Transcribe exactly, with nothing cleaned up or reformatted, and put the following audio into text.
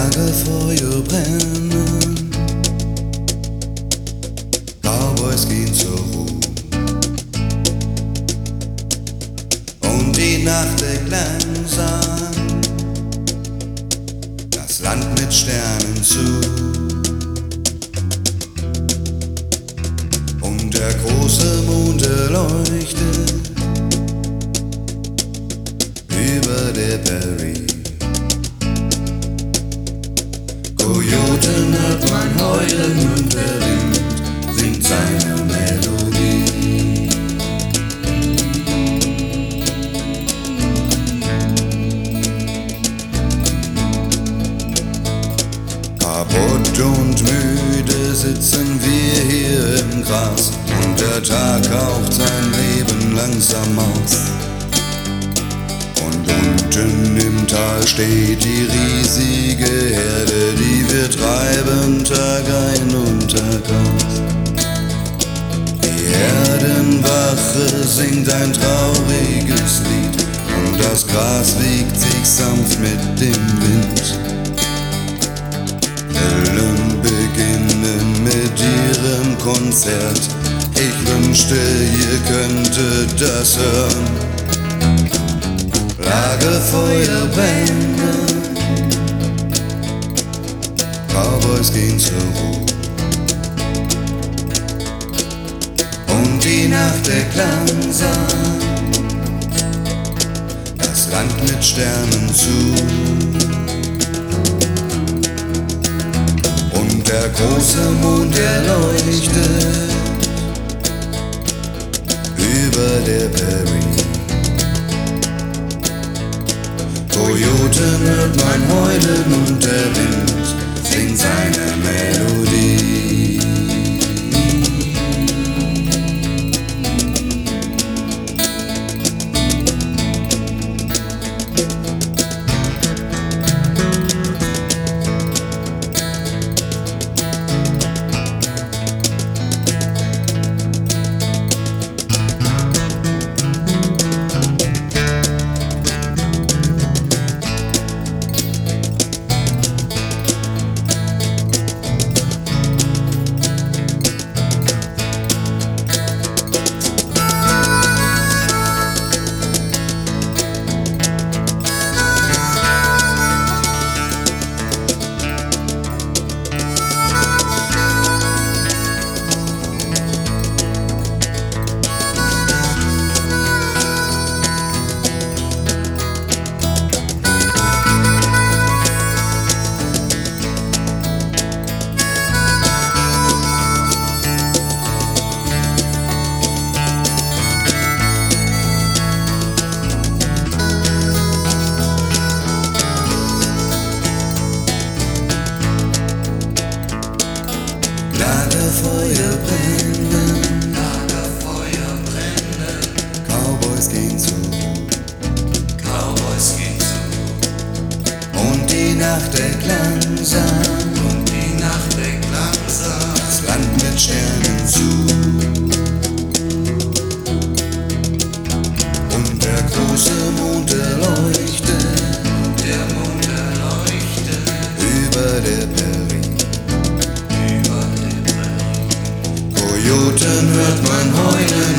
Lagerfeuer brennen, Cowboys gehen zur Ruhe und die Nacht deckt langsam das Land mit Sternen zu. Und der große Mond erleuchtet über der Prairie. Kojoten hört man heulen und der Wind singt seine Melodie. Kaputt und müde sitzen wir hier im Gras und der Tag haucht sein Leben langsam aus. Und unten im Tal steht die riesige Herde, die wir treiben Tag ein und Tag aus. Die Herdenwache singt ein trauriges Lied und das Gras wiegt sich sanft mit dem Wind. Wellen beginnen mit ihrem Konzert. Ich wünschte, ihr könntet das hören. Lagerfeuer brennen, Cowboys gehen zur Ruhe und die Nacht deckt langsam das Land mit Sternen zu. Und der große Mond erleuchtet über der Prairie. Kojoten hört man heulen und der Wind singt seine Melodie. Lagerfeuer brennen, Lagerfeuer brennen, Cowboys gehen zu, Cowboys gehen zu, und die Nacht deckt langsam und die Nacht deckt langsam das Land mit Sternen zu. Und der große Mond erleuchtet, der Mond erleuchtet über der Prairie. über der Prairie. Kojoten hört man heulen